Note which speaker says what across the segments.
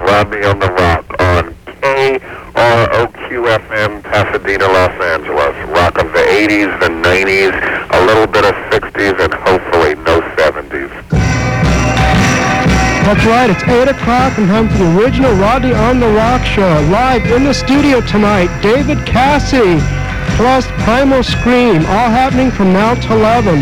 Speaker 1: Rodney on the Rock on KROQ-FM, Pasadena, Los Angeles. Rock of the 80s, the 90s, a little bit of 60s, and hopefully no 70s.
Speaker 2: That's right, it's 8 o'clock and time for the original Rodney on the Rock show. Live in the studio tonight, David Cassie, plus Primal Scream, all happening from now to 11.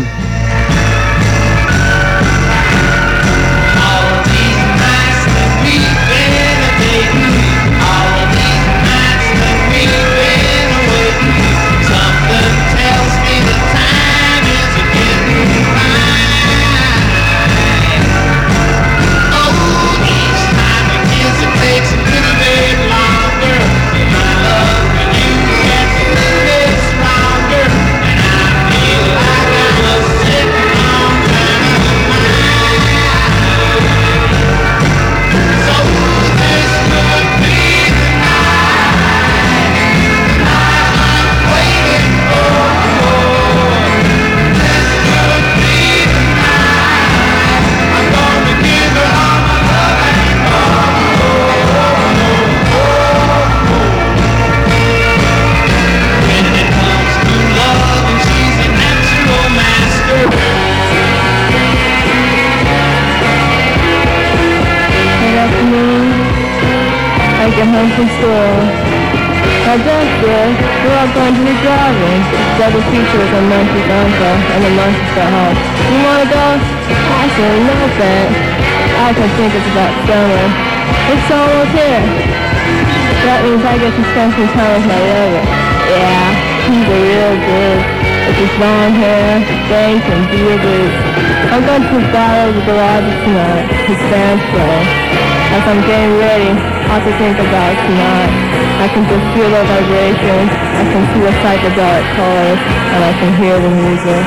Speaker 3: Home from school. My dad said, we're all going to be driving. Double features on Monty's uncle, and the monkeys got home. You want to go? I said, no thanks. I can think it's about summer. It's almost here. That means I get to spend some time with my lover. Yeah, he's a real good. With his long hair, bangs, and beer boots. I'm going to his bar over the garage tonight. His band's playing. As I'm getting ready, all to think about tonight. I can just feel the vibrations, I can see the psychedelic colors, and I can hear the music.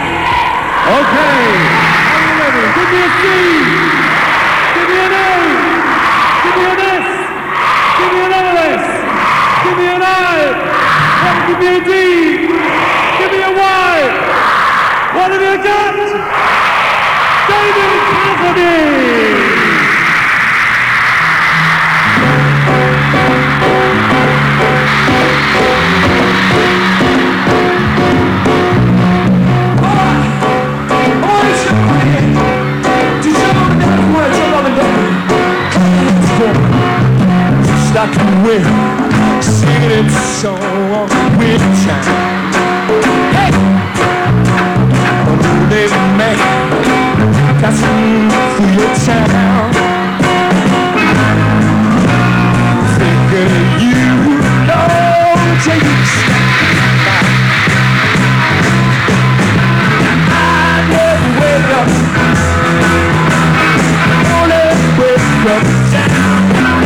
Speaker 4: Okay, are you ready? Give me a C, give me an A, give me an S, give me another S, give me an I, give me a D, give me a Y. What have you got? David Cassidy!
Speaker 5: I can win, singing a song with time. Hey, I'm a living man, passing through your town. Thinking you know takes I never wake up, only wake up down.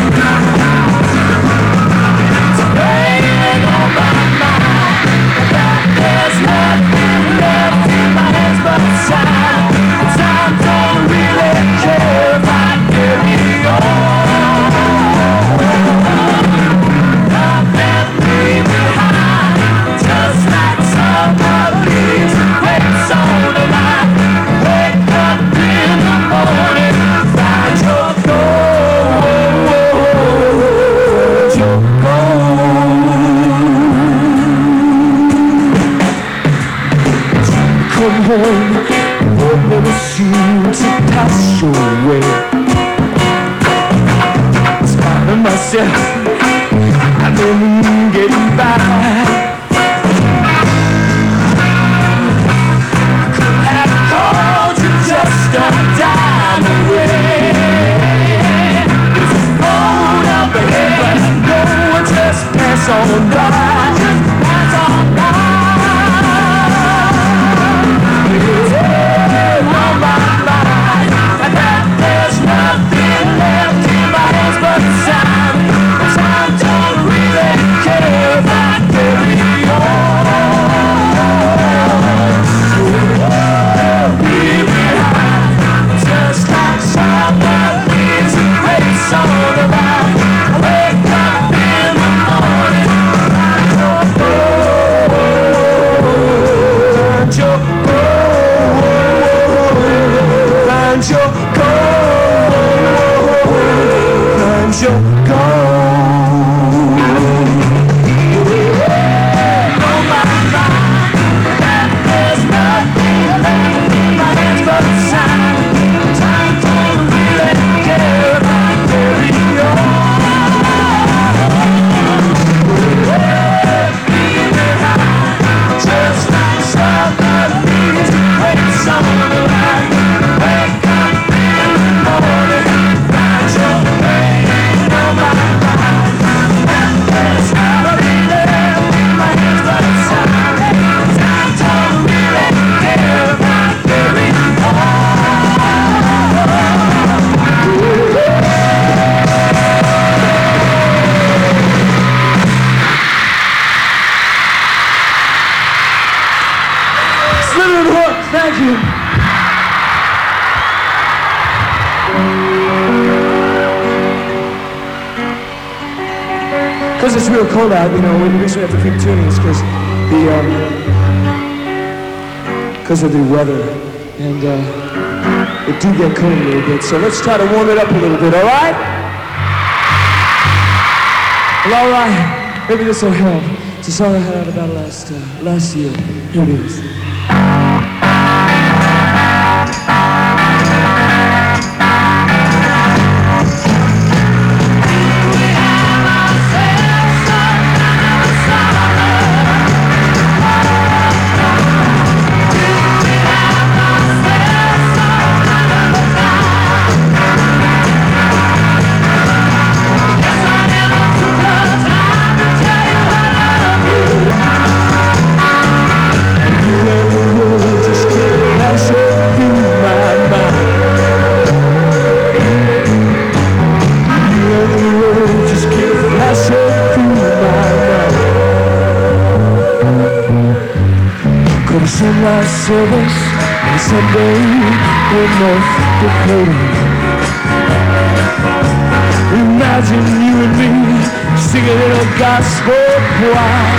Speaker 5: There's nothing left in my hands but time. Time don't really care if I carry on. Nothing leave behind, just like summer leaves. Waits on the line. Wake up in the morning, find your goal. Your come home, what never seems to pass your way. In spite of myself, I've been getting by. I could have called you just a dime away. There's a road up ahead, but no one just pass on by. Just pass on by. On my mind, and that there's nothing left in my hands but time. Time don't really care if I carry on. Leave behind, just like summer leaves and grace all around. Wake up in the morning, find your goal, find your goal. Find your goal, find 'cause you're gone. On my mind, that there's nothing left in my hands but time. Time don't really care about carrying on. Being behind, just like starlight leaves the place on the line. Wake up in the morning, find your pain on my mind. And there's nothing left in my hands but time. Time don't really care about carrying on. Slither and Hook, thank you. Because it's real cold out, you know, the reason we have to keep tuning is because of the weather, and it do get cold a little bit, so let's try to warm it up a little bit, all right? Well, all right, maybe this will help. It's a song I had out about last year. Here it is. Sunrise service on Sunday in North Dakota. Imagine you and me singing in a gospel choir.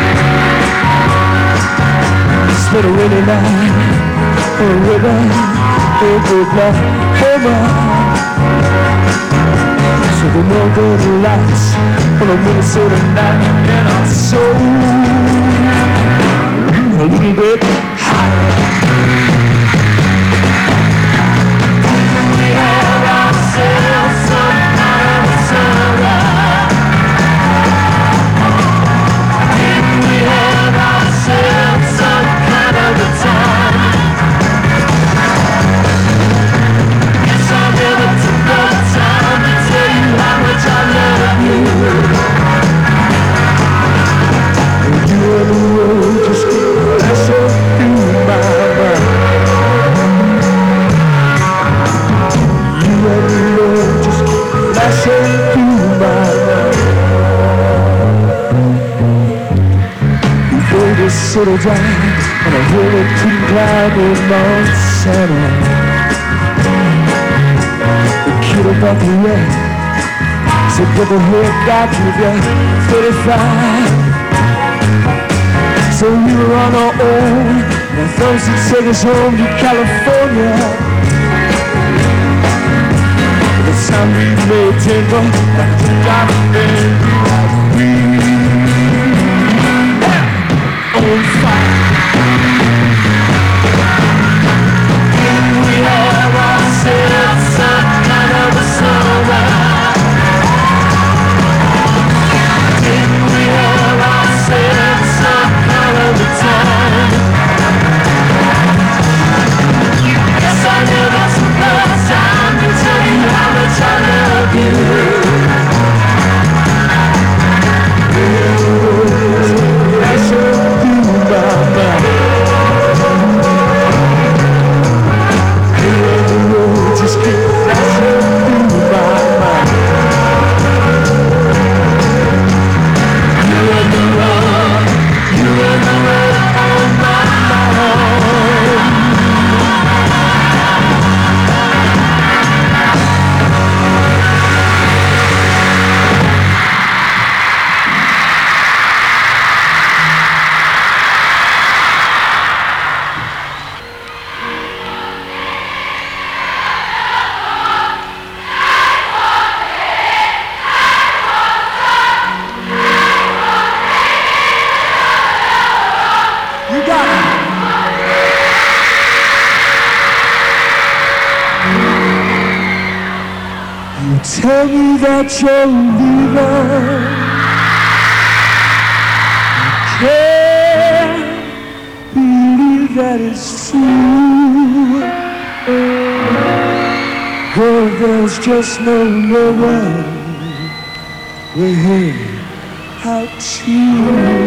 Speaker 5: Spent a rainy night on a river in Oklahoma. So the northern lights on a Minnesota night, and our soul a little bit higher. We have ourselves some kind of sorrow. We have ourselves some kind of a time. Guess I never took the time to tell you how much I love you. You and the world just flashing through my mind. You and the world just flashing through my mind. We built a city down on a hill that couldn't climb in Montana. The kid about the end said, "Get the head back with you, 35." So we were on our own, and our thumbs would take us home to California. By the time we made Denver, like a diamond on fire. We have ourselves some kind of a summer. We have ourselves some kind of a time. Guess I never took the time to tell you how much I love you. Flashing through my mind. Tell me that you're leaving. Can't believe that it's true. Girl, there's just no way without you.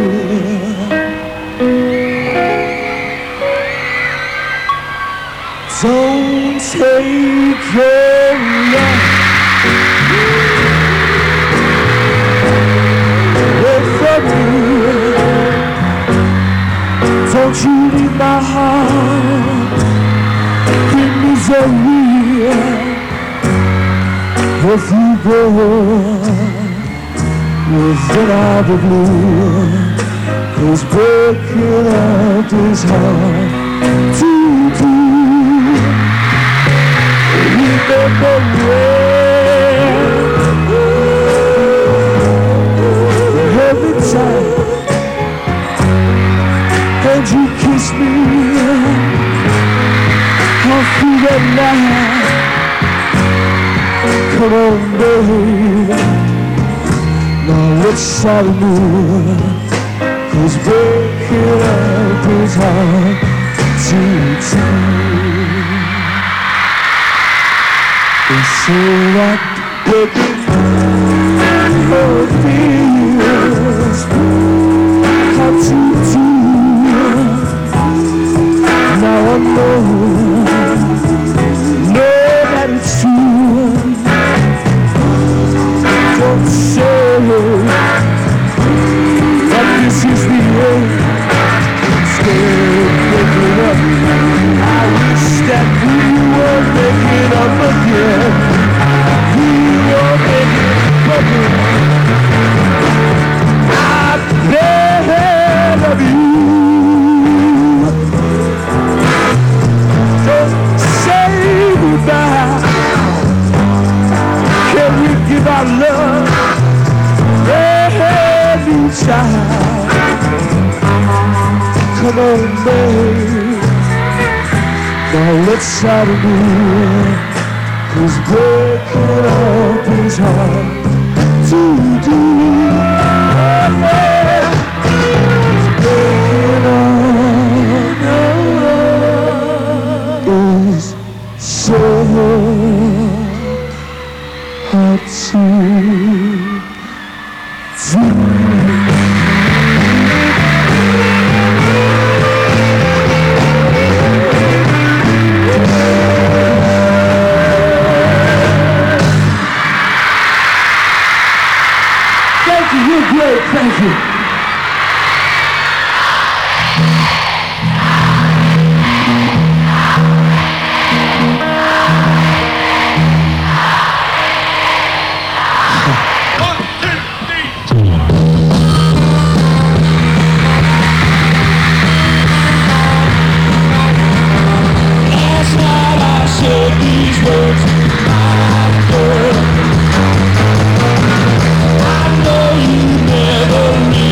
Speaker 5: Don't take your love away from me. Don't you leave my heart in misery. If you go within out the blue, 'cause breaking up is hard to do. Remember when every time and you kiss me all through the night. Come on, baby, now let's start anew, 'cause breaking up is hard to do. They say that breaking up feels hard to do. Now I know that it's true. Don't say that this is the end. Instead of breaking up, I wish that we were making up again. We were making up again. I beg of you. Don't say goodbye. Can we give our love every child? Come on, babe. Now let's start anew, 'cause breaking up is hard to do. Breaking up is so hard to do. You're great, thank you. Last night I said these words to my girl. I know you never knew.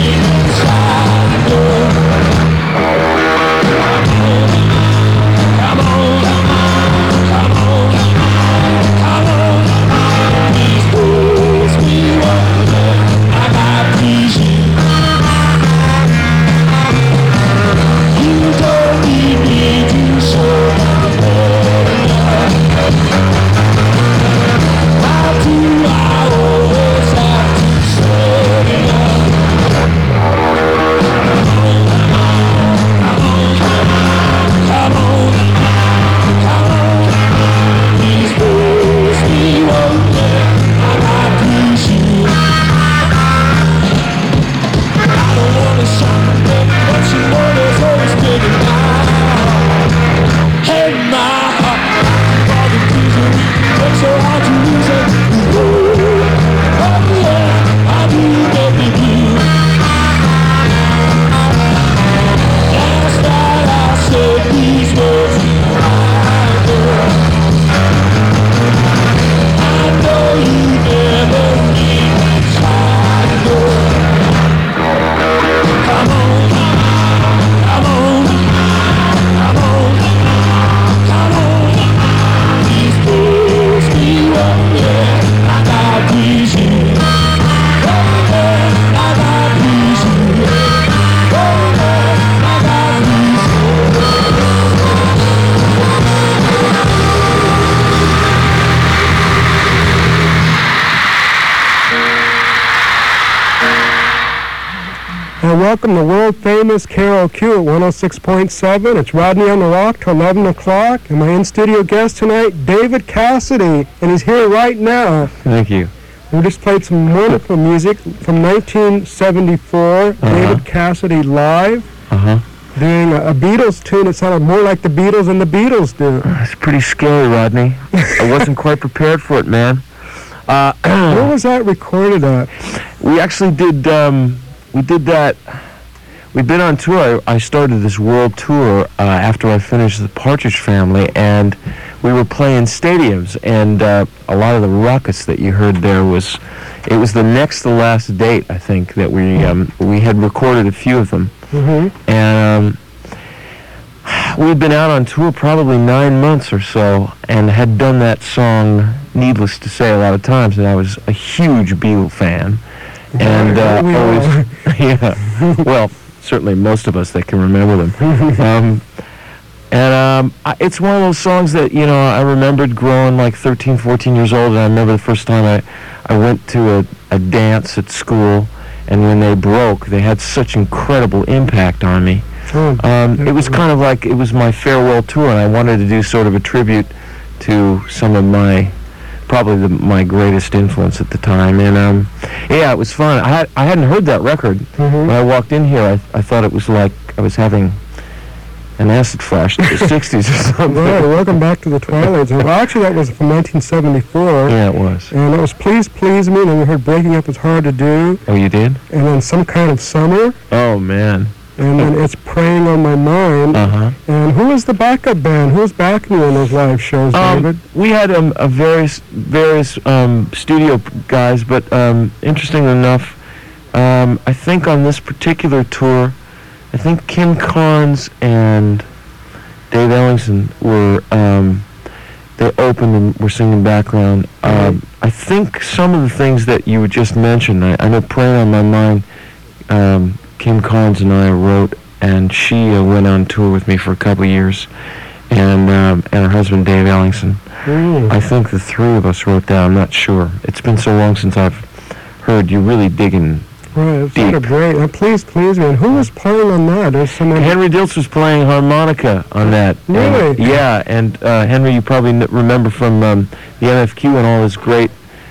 Speaker 2: to welcome the world-famous KROQ at 106.7. It's Rodney on the Rock till 11 o'clock. And my in-studio guest tonight, David Cassidy. And he's here right now.
Speaker 6: Thank you.
Speaker 2: We just played some wonderful music from 1974, David Cassidy live, doing a Beatles tune. It sounded more like the Beatles than the Beatles do.
Speaker 6: It's pretty scary, Rodney. I wasn't quite prepared for it, man.
Speaker 2: Where was that recorded at?
Speaker 6: We actually did, we did that. We've been on tour. I started this world tour after I finished the Partridge Family, and we were playing stadiums, and a lot of the ruckus that you heard there was the next to last date, I think, that we had recorded a few of them. And we'd been out on tour probably 9 months or so, and had done that song, needless to say, a lot of times, and I was a huge Beatle fan. And always, yeah, well, certainly most of us that can remember them. It's one of those songs that, you know, I remembered growing like 13, 14 years old, and I remember the first time I went to a dance at school, and when they broke, they had such incredible impact on me. It was kind of like, it was my farewell tour, and I wanted to do sort of a tribute to some of my, probably my greatest influence at the time. And yeah, it was fun. I hadn't heard that record. When I walked in here, I thought it was like I was having an acid flash to the 60s or something.
Speaker 2: Right, welcome back to the Twilight Zone. Well, actually, that was from 1974.
Speaker 6: Yeah, it was.
Speaker 2: And it was Please Please Me, and then we heard Breaking Up Is Hard to Do.
Speaker 6: Oh, you did?
Speaker 2: And then Some Kind of Summer.
Speaker 6: Oh, man.
Speaker 2: And then It's Preying on My Mind. And who was the backup band? Who was backing you on those live shows, David?
Speaker 6: We had various studio guys, but interestingly enough, I think on this particular tour, I think Kim Carnes and Dave Ellingson were, they opened and were singing background. I think some of the things that you just mentioned, I know Preying on My Mind, Kim Carnes and I wrote, and she went on tour with me for a couple of years, and her husband Dave Ellingson. I think the three of us wrote that. I'm not sure. It's been so long since I've heard you really digging.
Speaker 2: Right, it's sort of great. Please Please Me. And who was playing on that?
Speaker 6: Henry Diltz was playing harmonica on that.
Speaker 2: Really?
Speaker 6: And, yeah, and Henry, you probably remember from the MFQ and all his great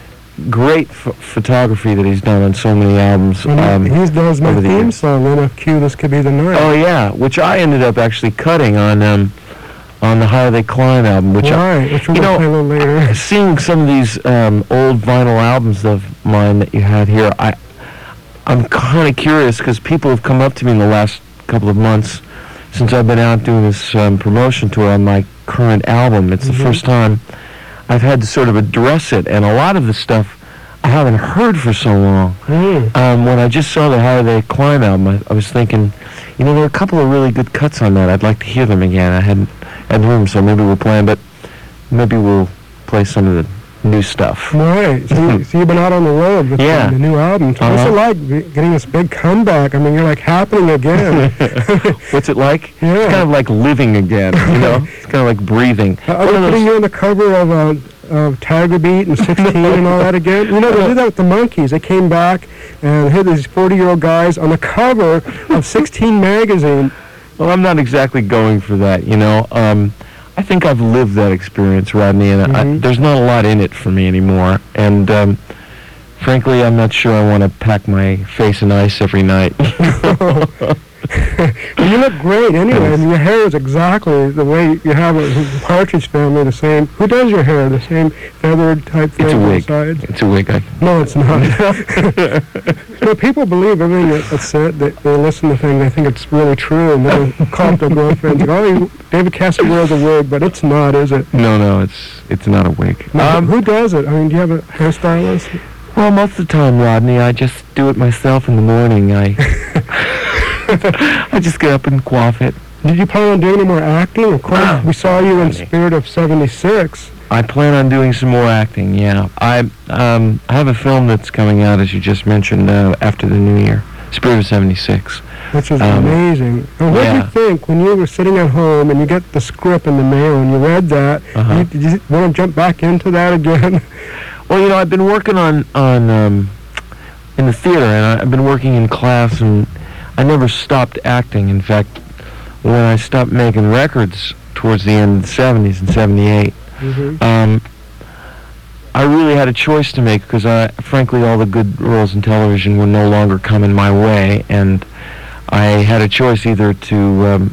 Speaker 6: photography that he's done on so many albums.
Speaker 2: He does my theme song, NFQ, This Could Be the Night.
Speaker 6: Oh, yeah, which I ended up actually cutting on the Higher They Climb album, which
Speaker 2: which we'll play a little later.
Speaker 6: Seeing some of these old vinyl albums of mine that you had here, I'm kind of curious, because people have come up to me in the last couple of months since I've been out doing this promotion tour on my current album. It's the first time I've had to sort of address it, and a lot of the stuff I haven't heard for so long. When I just saw the Higher They Climb album, I was thinking, you know, there are a couple of really good cuts on that. I'd like to hear them again. I hadn't heard them, so maybe we'll play them, but maybe we'll play some of the new stuff.
Speaker 2: Right. So you've been out on the road with the new album. So what's it like getting this big comeback? I mean, you're like happening again.
Speaker 6: What's it like?
Speaker 2: Yeah.
Speaker 6: It's kind of like living again, you know? It's kind of like breathing.
Speaker 2: Are they putting you on the cover of Tiger Beat and 16 and all that again? You know, they did that with the Monkees. They came back and had these 40-year-old guys on the cover of 16 magazine.
Speaker 6: Well, I'm not exactly going for that, you know? I think I've lived that experience, Rodney, and there's not a lot in it for me anymore. And frankly, I'm not sure I want to pack my face in ice every night.
Speaker 2: Well, you look great anyway, and your hair is exactly the way you have it. The Partridge Family, the same. Who does your hair? The same feathered type thing on the sides?
Speaker 6: It's a wig.
Speaker 2: No, it's not. You know, people believe everything that's said. They listen to things, they think it's really true, and they'll call up their girlfriends and go, oh, David Cassidy wears a wig, but it's not, is it?
Speaker 6: No, it's not a wig.
Speaker 2: Now, who does it? I mean, do you have a hairstylist?
Speaker 6: Well, most of the time, Rodney, I just do it myself in the morning. I just get up and coif it.
Speaker 2: Did you plan on doing any more acting? Of course, we saw you in Spirit of 76.
Speaker 6: I plan on doing some more acting, yeah. I have a film that's coming out, as you just mentioned, after the new year, Spirit of 76.
Speaker 2: Which is amazing. And what did you think when you were sitting at home and you get the script in the mail and you read that? Did you want to jump back into that again?
Speaker 6: Well, you know, I've been working on in the theater, and I've been working in class, and I never stopped acting. In fact, when I stopped making records towards the end of the 70s in 78, I really had a choice to make because, frankly, all the good roles in television were no longer coming my way, and I had a choice either to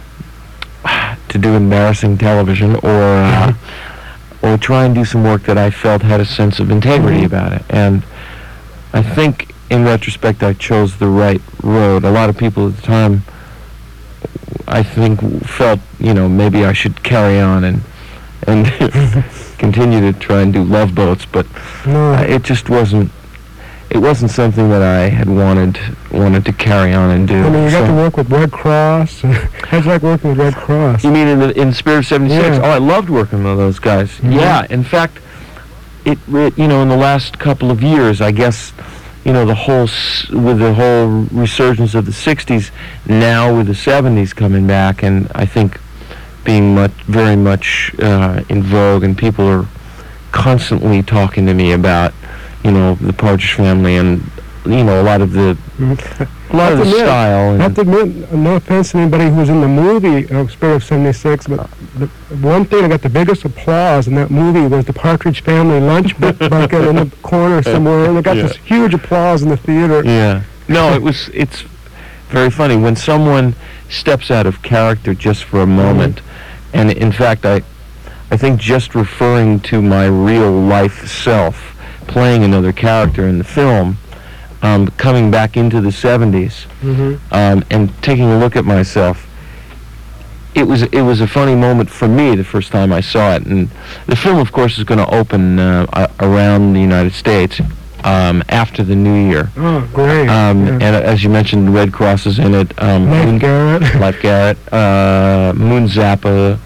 Speaker 6: do embarrassing television or try and do some work that I felt had a sense of integrity about it. And I think, in retrospect, I chose the right road. A lot of people at the time, I think, felt, maybe I should carry on and continue to try and do Love Boats, but it just wasn't. It wasn't something that I had wanted to carry on and do.
Speaker 2: I mean, you got to work with Red Cross. How's it like working with Red Cross?
Speaker 6: You mean in Spirit of '76?
Speaker 2: Yeah.
Speaker 6: Oh, I loved working with those guys. Yeah, in fact, in the last couple of years, I guess, with the whole resurgence of the '60s, now with the '70s coming back, and I think being very much in vogue, and people are constantly talking to me about, the Partridge Family and, a lot of the style.
Speaker 2: I have to admit, no offense to anybody who was in the movie Spirit of '76, but the one thing that got the biggest applause in that movie was the Partridge Family lunch bucket in the corner somewhere, and it got this huge applause in the theater.
Speaker 6: Yeah. No, it's very funny when someone steps out of character just for a moment, and in fact, I think just referring to my real life self, playing another character in the film, coming back into the '70s, and taking a look at myself, it was a funny moment for me the first time I saw it. And the film, of course, is going to open around the United States after the New Year.
Speaker 2: Oh, great!
Speaker 6: And as you mentioned, Red Cross is in it.
Speaker 2: Life
Speaker 6: Garrett, Moon Zappa,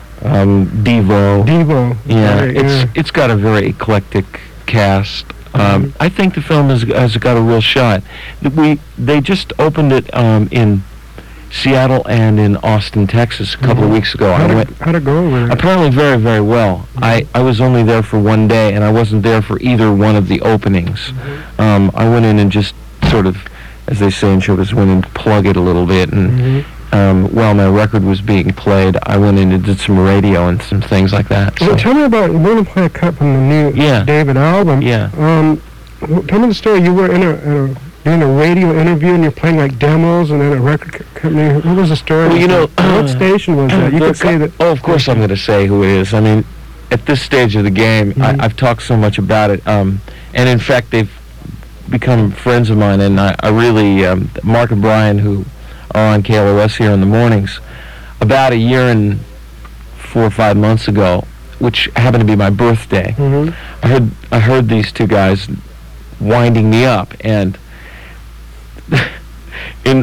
Speaker 6: Devo.
Speaker 2: Yeah,
Speaker 6: it's got a very eclectic cast. I think the film has got a real shot. They just opened it in Seattle and in Austin, Texas, a couple of weeks ago.
Speaker 2: How'd it go over there?
Speaker 6: Apparently very, very well. I was only there for one day, and I wasn't there for either one of the openings. I went in and just sort of, as they say in showbiz, went in to plug it a little bit, and while my record was being played, I went in and did some radio and some things like that.
Speaker 2: Well, tell me about, we're going to play a cut from the new David album.
Speaker 6: Yeah.
Speaker 2: Tell me the story. You were doing a radio interview and you're playing like demos and then a record company. What was the story?
Speaker 6: Well,
Speaker 2: what station was that? You could say that.
Speaker 6: Oh, of course I'm going to say who it is. I mean, at this stage of the game, I've talked so much about it. And in fact, they've become friends of mine. And I really, Mark and Brian, who are on KLOS here in the mornings, about a year and 4 or 5 months ago, which happened to be my birthday, I heard these two guys winding me up, and in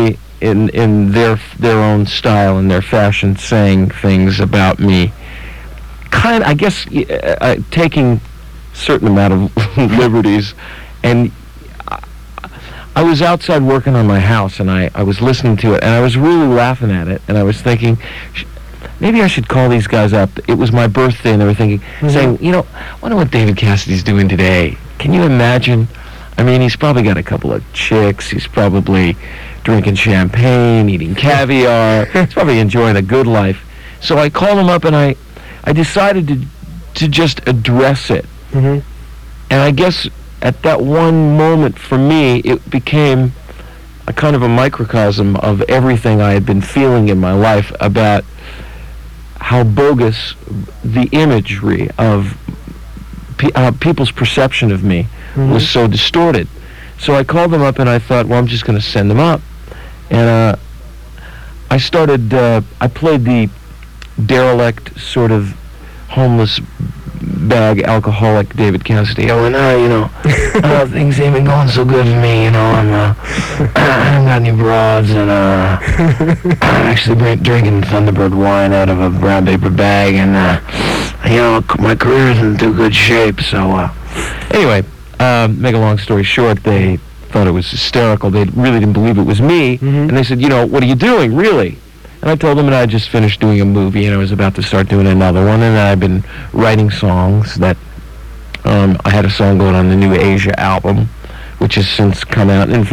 Speaker 6: their own style and their fashion, saying things about me, I guess taking certain amount of liberties. And I was outside working on my house, and I was listening to it, and I was really laughing at it, and I was thinking, maybe I should call these guys up. It was my birthday, and they were thinking, saying, I wonder what David Cassidy's doing today. Can you imagine? I mean, he's probably got a couple of chicks. He's probably drinking champagne, eating caviar. He's probably enjoying a good life. So I called him up, and I decided to just address it. And I guess at that one moment, for me, it became a kind of a microcosm of everything I had been feeling in my life about how bogus the imagery of people's perception of me was so distorted. So I called them up and I thought, well, I'm just going to send them up. And I started, I played the derelict, sort of homeless bag alcoholic David Cassidy. Oh, and things ain't been going so good for me, I haven't got any broads, and I'm actually drinking Thunderbird wine out of a brown paper bag, and my career isn't in too good shape. So anyway, make a long story short, they thought it was hysterical. They really didn't believe it was me, and they said, what are you doing, really? And I told them that I just finished doing a movie, and I was about to start doing another one, and I've been writing songs that, I had a song going on the new Asia album, which has since come out. In fact,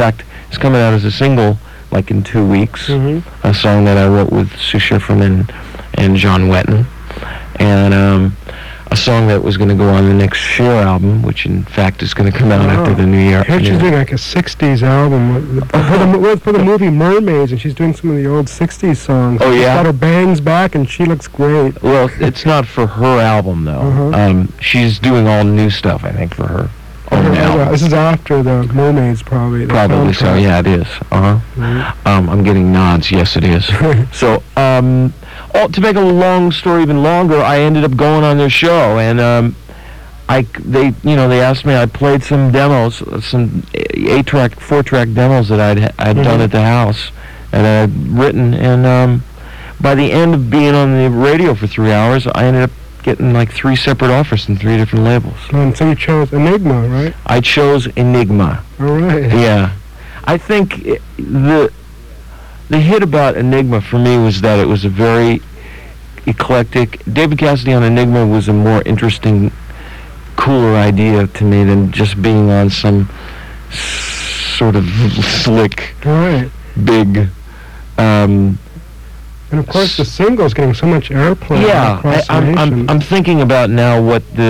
Speaker 6: It's coming out as a single, like in 2 weeks. A song that I wrote with Sue Schifferman and John Wetton, and a song that was going to go on the next Cher album, which in fact is going to come out after the New Year.
Speaker 2: I heard she's doing like a 60s album for the movie Mermaids, and she's doing some of the old 60s songs.
Speaker 6: Oh, yeah?
Speaker 2: She's got her bangs back, and she looks great.
Speaker 6: Well, it's not for her album, though. She's doing all new stuff, I think, for her own album.
Speaker 2: This is after the Mermaids, probably.
Speaker 6: Probably so, yeah, it is. I'm getting nods, yes, it is. So, to make a long story even longer, I ended up going on their show, and they asked me. I played some demos, some 8-track, 4-track demos that I'd done at the house, and I'd written. And by the end of being on the radio for 3 hours, I ended up getting like 3 separate offers from 3 different labels.
Speaker 2: And so you chose Enigma, right?
Speaker 6: I chose Enigma.
Speaker 2: All right.
Speaker 6: Yeah, I think the hit about Enigma for me was that it was a very eclectic. David Cassidy on Enigma was a more interesting, cooler idea to me than just being on some sort of slick, big.
Speaker 2: And of course, the single's getting so much airplay across the nation.
Speaker 6: I'm thinking about now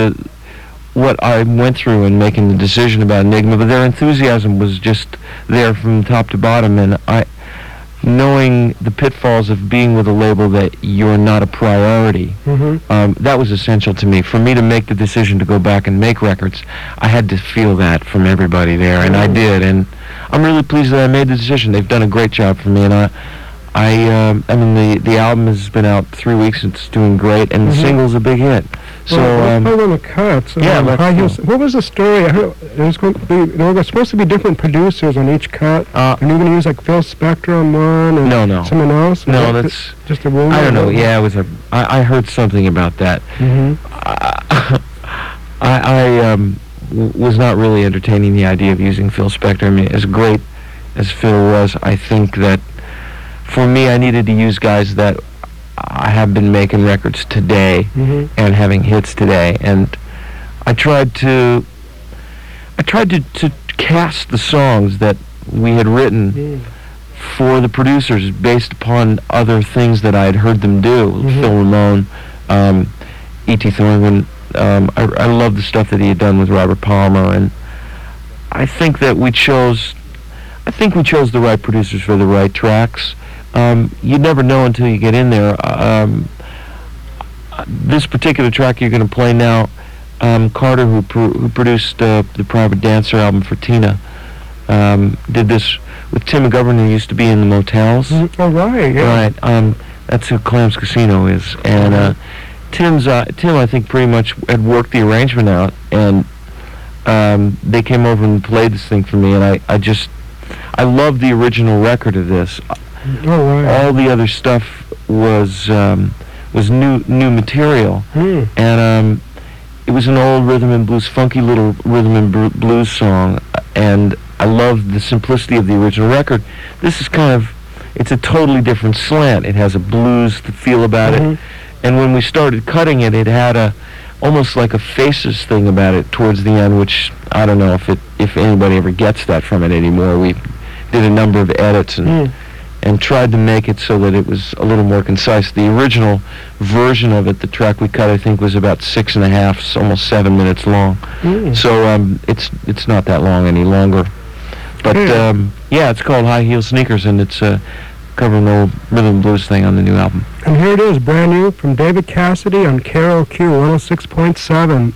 Speaker 6: what I went through in making the decision about Enigma, but their enthusiasm was just there from top to bottom, and knowing the pitfalls of being with a label that you're not a priority, that was essential to me. For me to make the decision to go back and make records, I had to feel that from everybody there, and I did, and I'm really pleased that I made the decision. They've done a great job for me, and I mean, the album has been out 3 weeks. It's doing great, and the single's a big hit. So,
Speaker 2: let's play one of the cuts. What was the story? I heard there were supposed to be different producers on each cut, and you're going to use like Phil Spector on one, and someone else.
Speaker 6: No, that's
Speaker 2: just a rumor.
Speaker 6: I don't know. Yeah, it was I heard something about that. I was not really entertaining the idea of using Phil Spector. I mean, as great as Phil was, I think that for me, I needed to use guys that I have been making records today and having hits today, and I tried to cast the songs that we had written for the producers based upon other things that I had heard them do. Phil Ramone, E.T. Thornton. I love the stuff that he had done with Robert Palmer, and I think that we chose the right producers for the right tracks. You never know until you get in there. This particular track you're going to play now, Carter, who produced the Private Dancer album for Tina, did this with Tim McGovern, who used to be in the Motels.
Speaker 2: Oh, right, yeah.
Speaker 6: Right, that's who Clams Casino is. And Tim, I think, pretty much had worked the arrangement out, and they came over and played this thing for me, and I love the original record of this. All the other stuff was new material, and it was an old rhythm and blues, funky little rhythm and blues song, and I loved the simplicity of the original record. This is it's a totally different slant. It has a blues feel about it, and when we started cutting it, it had almost like a Faces thing about it towards the end, which I don't know if anybody ever gets that from it anymore. We did a number of edits and tried to make it so that it was a little more concise. The original version of it, the track we cut, I think, was about 6.5, almost 7 minutes long. So it's not that long any longer. But it's called High Heel Sneakers, and it's covering the old rhythm and blues thing on the new album.
Speaker 2: And here it is, brand new from David Cassidy on KROQ 106.7.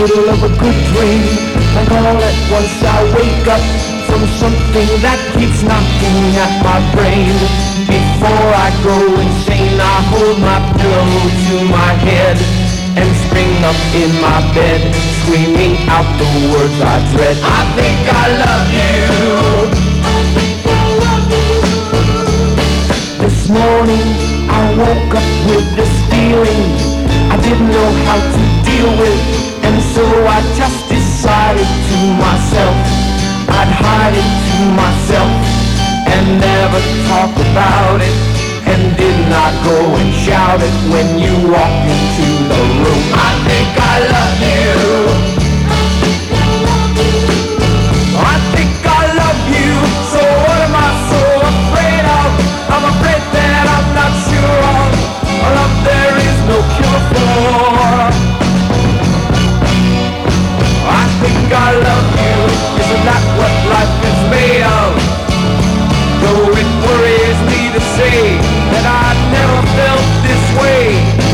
Speaker 5: middle of a good dream, and all at once I wake up from something that keeps knocking at my brain. Before I go insane, I hold my pillow to my head and spring up in my bed, screaming out the words I dread. I think I love you. I think I love you. This morning I woke up with this feeling I didn't know how to deal with, and so I just decided to myself I'd hide it to myself and never talk about it, and did not go and shout it when you walked into the room. I think I love you. I think I love you. So what am I so afraid of? I'm afraid that I'm not sure of a love there is no cure for. I think I love you. Isn't that what life is made of? Though it worries me to say that I've never felt this way.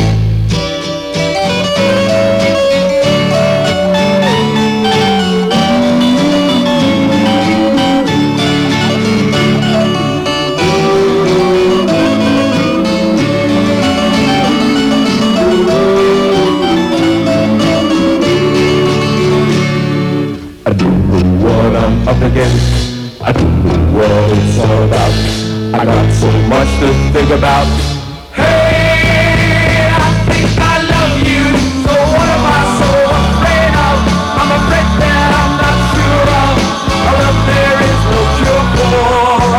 Speaker 5: I don't know what I'm up against. I don't know what it's all about. I got so much to think about. Hey, I think I love you. So what am I so afraid of? I'm afraid that I'm not sure of a love there is no cure for.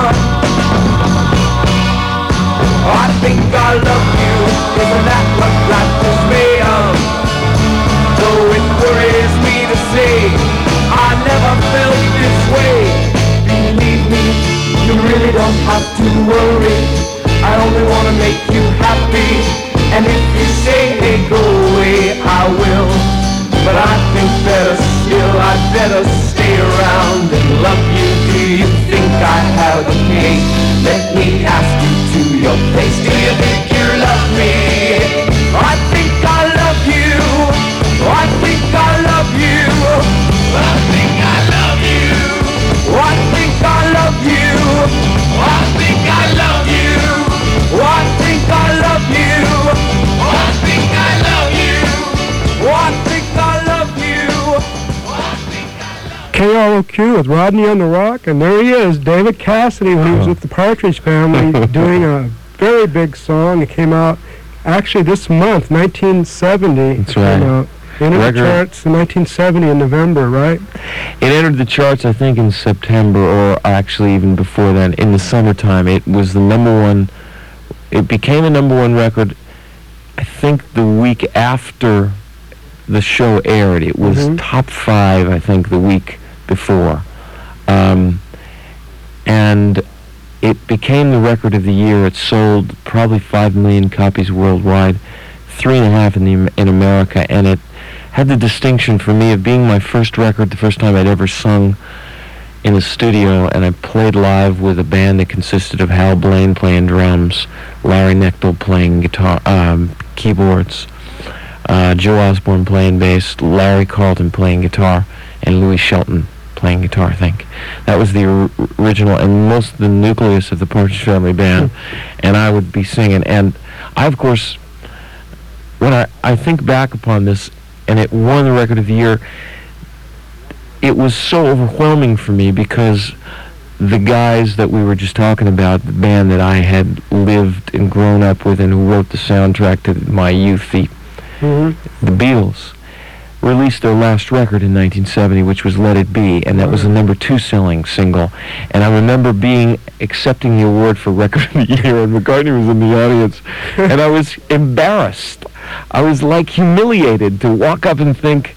Speaker 5: I think I love you. Isn't that what life is made of? Though it worries me to say I never felt this way. Believe me, you really don't have to worry. I only want to make you happy, and if you say, hey, go away, I will. But I think better still, I'd better stay around and love you. Do you think I have a case? Let me ask you to your face. Do you think you love me? I think I love you. I think I love you. I think I love you. I think I love you. I think I love you. I think I love you. I think I love you. I think I love you. I think I love you.
Speaker 2: KROQ with Rodney on the Rock, and there he is, David Cassidy, when he was with the Partridge Family, doing a very big song. It came out actually this month, 1970.
Speaker 6: That's right.
Speaker 2: Entered the charts in 1970 in November, right?
Speaker 6: It entered the charts, I think, in September, or actually even before then, in the summertime. It was the #1. It became a #1 record, I think, the week after the show aired. It was top 5, I think, the week before. And it became the record of the year. It sold probably 5 million copies worldwide, 3.5 in America, and it had the distinction for me of being my first record, the first time I'd ever sung in a studio, and I played live with a band that consisted of Hal Blaine playing drums, Larry Knechtel playing guitar, keyboards, Joe Osborne playing bass, Larry Carlton playing guitar, and Louis Shelton playing guitar, I think. That was the original and most of the nucleus of the Partridge Family band, and I would be singing. And I, of course, when I think back upon this, and it won the record of the year, it was so overwhelming for me because the guys that we were just talking about, the band that I had lived and grown up with and who wrote the soundtrack to my youth, the Beatles, released their last record in 1970, which was Let It Be, and that was the #2 selling single. And I remember accepting the award for Record of the Year, and McCartney was in the audience, and I was embarrassed. I was like humiliated to walk up and think,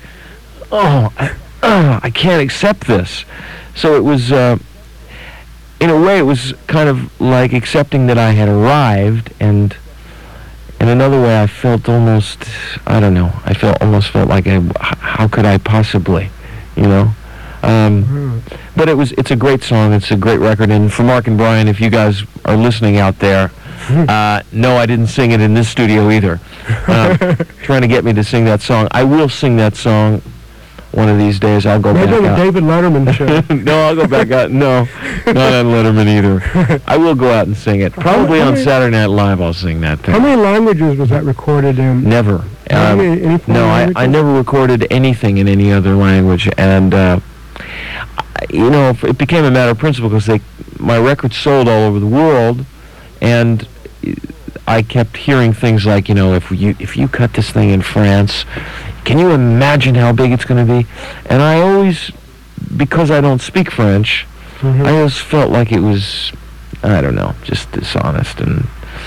Speaker 6: I can't accept this. So it was, in a way, it was kind of like accepting that I had arrived, and in another way, I felt almost, I don't know, almost felt like, how could I possibly, you know? But it's a great song, it's a great record, and for Mark and Brian, if you guys are listening out there, no, I didn't sing it in this studio either. Trying to get me to sing that song. I will sing that song one of these days I'll go
Speaker 2: Maybe
Speaker 6: back
Speaker 2: on the
Speaker 6: out.
Speaker 2: David Letterman show.
Speaker 6: No, I'll go back out. No, not on Letterman either. I will go out and sing it. Probably
Speaker 2: How
Speaker 6: on
Speaker 2: many-
Speaker 6: Saturday Night Live I'll sing that thing.
Speaker 2: How many languages was that recorded in?
Speaker 6: Never.
Speaker 2: Any foreign
Speaker 6: No, I
Speaker 2: languages?
Speaker 6: never recorded anything in any other language, and it became a matter of principle because my records sold all over the world, and I kept hearing things like, if you cut this thing in France, can you imagine how big it's going to be? And I always, because I don't speak French,
Speaker 2: Mhm.
Speaker 6: I always felt like it was, I don't know, just dishonest, and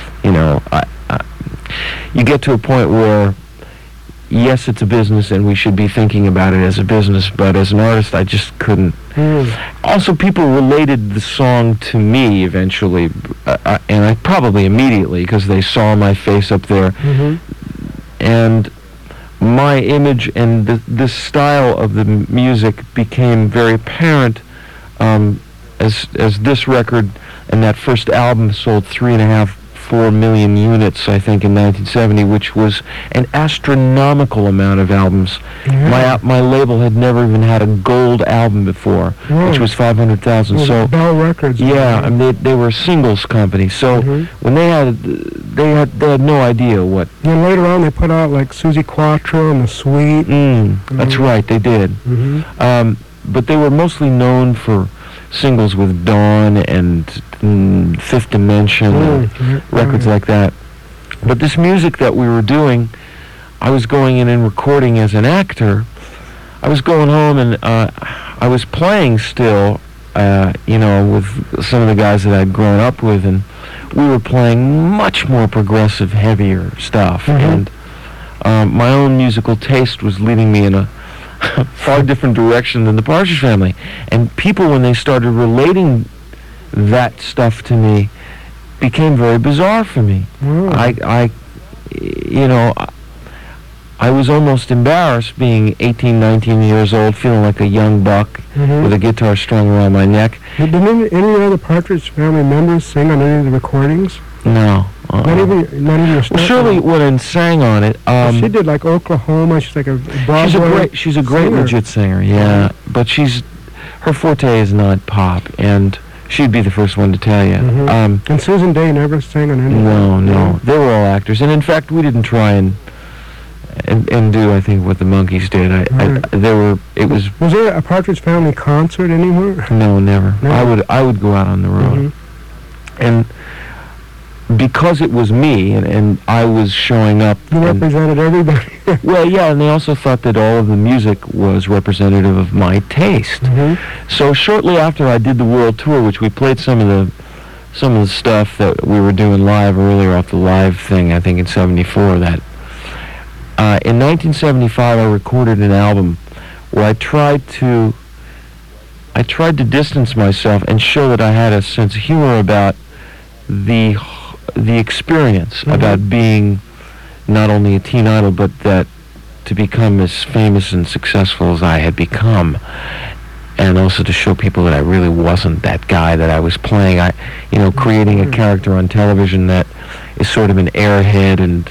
Speaker 6: you get to a point where, yes, it's a business and we should be thinking about it as a business, but as an artist, I just couldn't. Also, people related the song to me eventually, and I probably immediately, because they saw my face up there,
Speaker 2: Mhm.
Speaker 6: and my image and the style of the music became very apparent as this record and that first album sold 3.5-4 million units, I think, in 1970, which was an astronomical amount of albums.
Speaker 2: Yeah.
Speaker 6: My label had never even had a gold album before,
Speaker 2: Right.
Speaker 6: which was 500,000.
Speaker 2: Well,
Speaker 6: So
Speaker 2: Bell Records.
Speaker 6: yeah, I mean, they were a singles company. So
Speaker 2: Mhm.
Speaker 6: when they had no idea what.
Speaker 2: Then later on, they put out like Susie Quattro and the Sweet.
Speaker 6: That's right, they did.
Speaker 2: Mm-hmm.
Speaker 6: But they were mostly known for singles with Dawn and Fifth Dimension and records like that. But this music that we were doing, I was going in and recording as an actor. I was going home and I was playing still, with some of the guys that I'd grown up with, and we were playing much more progressive, heavier stuff.
Speaker 2: Mhm.
Speaker 6: And my own musical taste was leading me in a far different direction than the Partridge Family. And people, when they started relating that stuff to me, became very bizarre for me.
Speaker 2: Wow.
Speaker 6: I was almost embarrassed being 18, 19 years old, feeling like a young buck
Speaker 2: Mhm.
Speaker 6: with a guitar strung around my neck.
Speaker 2: Did any other Partridge Family members sing on any of the recordings?
Speaker 6: No.
Speaker 2: Not even your
Speaker 6: Well,
Speaker 2: stepmom?
Speaker 6: Shirley went and sang on it.
Speaker 2: She did like Oklahoma. She's like a Broadway.
Speaker 6: She's a great
Speaker 2: singer.
Speaker 6: legit singer, yeah. But her forte is not pop, and she'd be the first one to tell you.
Speaker 2: Mhm. And Susan Day never sang on any.
Speaker 6: No, they were all actors, and in fact, we didn't try and do, I think, what the Monkees did.
Speaker 2: Was there a Partridge Family concert anywhere?
Speaker 6: No, never.
Speaker 2: Never?
Speaker 6: I would go out on the road,
Speaker 2: Mhm.
Speaker 6: and because it was me, and I was showing up.
Speaker 2: You
Speaker 6: and-
Speaker 2: represented everybody.
Speaker 6: well, yeah, and they also thought that all of the music was representative of my taste.
Speaker 2: Mhm.
Speaker 6: So shortly after I did the world tour, which we played some of the stuff that we were doing live earlier off the live thing, I think in '74. That in 1975 I recorded an album where I tried to distance myself and show that I had a sense of humor about the experience,
Speaker 2: Mhm.
Speaker 6: about being not only a teen idol, but that to become as famous and successful as I had become, and also to show people that I really wasn't that guy that I was playing. Creating a character on television that is sort of an airhead, and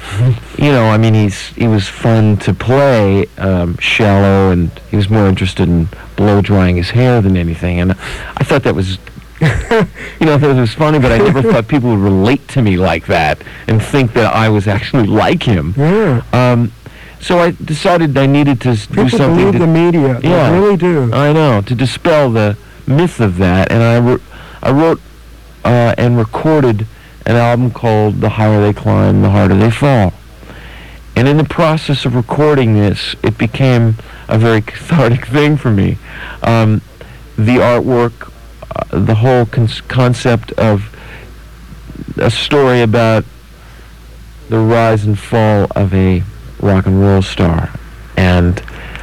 Speaker 6: I mean, he was fun to play, shallow, and he was more interested in blow drying his hair than anything. And I thought that was. I thought it was funny, but I never thought people would relate to me like that and think that I was actually like him.
Speaker 2: Yeah.
Speaker 6: So I decided I needed to do
Speaker 2: People
Speaker 6: something.
Speaker 2: believe the media.
Speaker 6: Yeah.
Speaker 2: They really do.
Speaker 6: I know, to dispel the myth of that, and I wrote and recorded an album called The Higher They Climb, The Harder They Fall. And in the process of recording this, it became a very cathartic thing for me. The artwork, the whole concept of a story about the rise and fall of a rock and roll star. And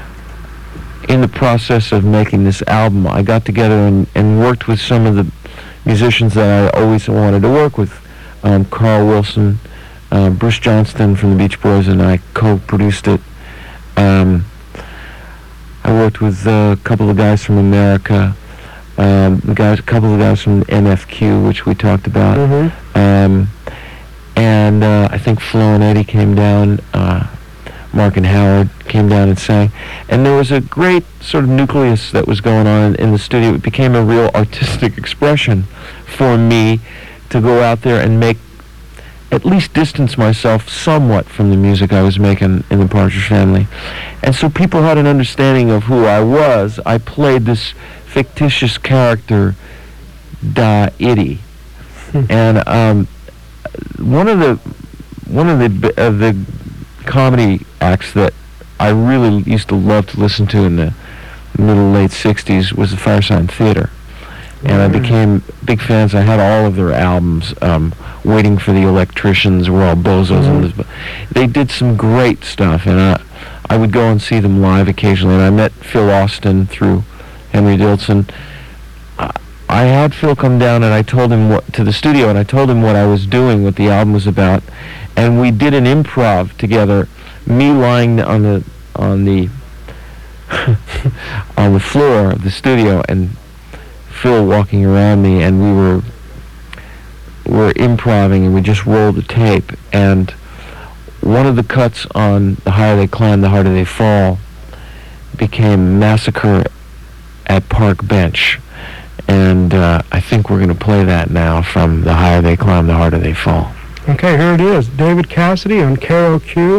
Speaker 6: in the process of making this album, I got together and worked with some of the musicians that I always wanted to work with. Carl Wilson, Bruce Johnston from the Beach Boys, and I co-produced it. I worked with a couple of guys from America, a couple of guys from NFQ, which we talked about.
Speaker 2: Mhm.
Speaker 6: And I think Flo and Eddie came down. Mark and Howard came down and sang. And there was a great sort of nucleus that was going on in the studio. It became a real artistic expression for me to go out there and at least distance myself somewhat from the music I was making in the Partridge Family. And so people had an understanding of who I was. I played this fictitious character, Da Itty. And one of the comedy acts that I really used to love to listen to in the middle late 60s was the Firesign Theater. And I became big fans. I had all of their albums. Waiting for the Electricians, We're All Bozos. And they did some great stuff, and I would go and see them live occasionally. And I met Phil Austin through Henry Dillson. I had Phil come down, and I told him to the studio, and I told him what I was doing, what the album was about, and we did an improv together. Me lying on the on the floor of the studio, and Phil walking around me, and we were improvising, and we just rolled the tape. And one of the cuts on The Higher They Climb, The Harder They Fall became Massacre at Park Bench. And I think we're going to play that now from The Higher They Climb, The Harder They Fall.
Speaker 2: Okay, here it is. David Cassidy on KROQ.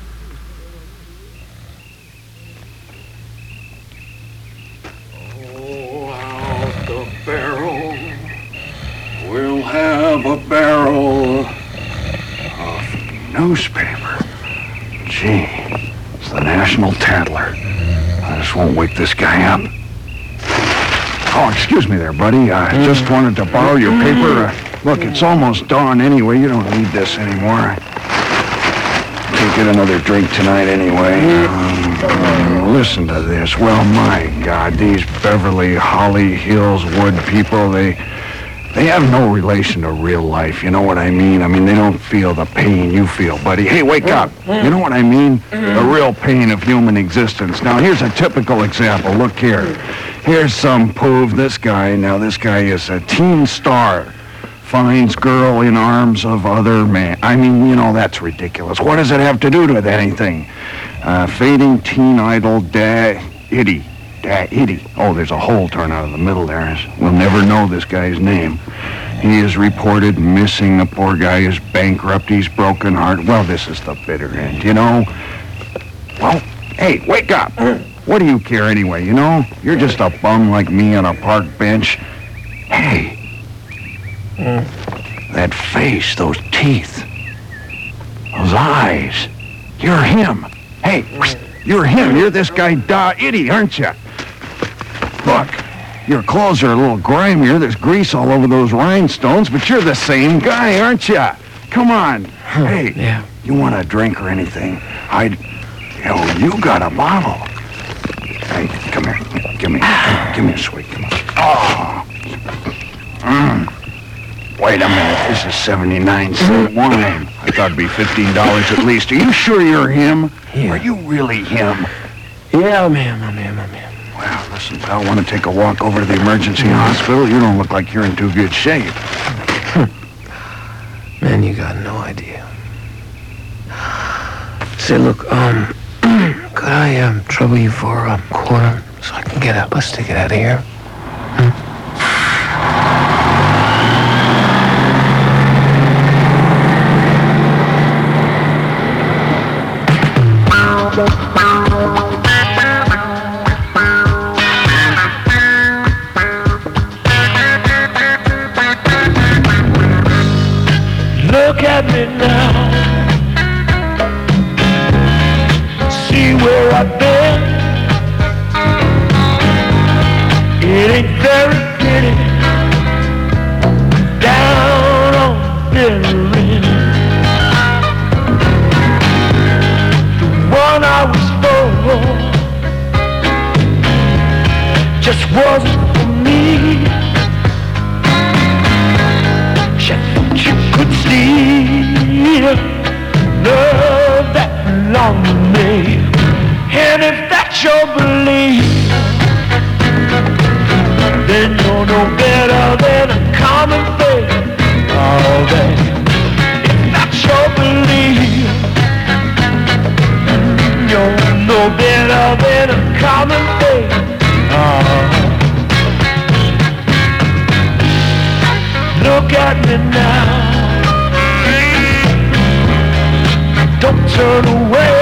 Speaker 7: We'll have a barrel of newspaper. Gee, it's the National Tattler. I just won't wake this guy up. Oh, excuse me there, buddy. I just wanted to borrow your paper. Look, it's almost dawn anyway. You don't need this anymore. Can't get another drink tonight anyway. Listen to this. Well, my God, these Beverly Holly Hills Wood people, they have no relation to real life, you know what I mean? I mean, they don't feel the pain you feel, buddy. Hey, wake up. You know what I mean? The real pain of human existence. Now, here's a typical example. Look here. Here's some poov. This guy is a teen star. Finds girl in arms of other man. I mean, you know, that's ridiculous. What does it have to do with anything? Fading teen idol Da Itty. Oh, there's a hole torn out of the middle there. We'll never know this guy's name. He is reported missing. The poor guy is bankrupt. He's broken heart. Well, this is the bitter end, you know? Well, hey, wake up. What do you care anyway, you know? You're just a bum like me on a park bench. Hey. That face, those teeth, those eyes. You're him. Hey, you're him. You're this guy Da Itty, aren't you? Look, your clothes are a little grimier. There's grease all over those rhinestones, but you're the same guy, aren't you? Come on. Hey,
Speaker 6: Yeah.
Speaker 7: You want a drink or anything? You got a bottle. Hey, come here. Give me a sweet. Come on. Oh. Wait a minute. This is 79-cent wine. I thought it'd be $15 at least. Are you sure you're him?
Speaker 6: Yeah.
Speaker 7: Are you really him?
Speaker 6: Yeah, I'm him.
Speaker 7: Well, listen, pal, want to take a walk over to the emergency hospital? You don't look like you're in too good shape.
Speaker 6: Man, you got no idea. Say, look, could I trouble you for a quarter so I can get a bus ticket out of here?
Speaker 5: Look at me now. See where I've been. It ain't very pretty. Down on the bitter end. The one I was for just wasn't for me. You could steal love that belonged to me. And if that's your belief, then you're no better than a common thing. Oh, babe, if that's your belief, little bit of it a common thing. Look at me now. Don't turn away.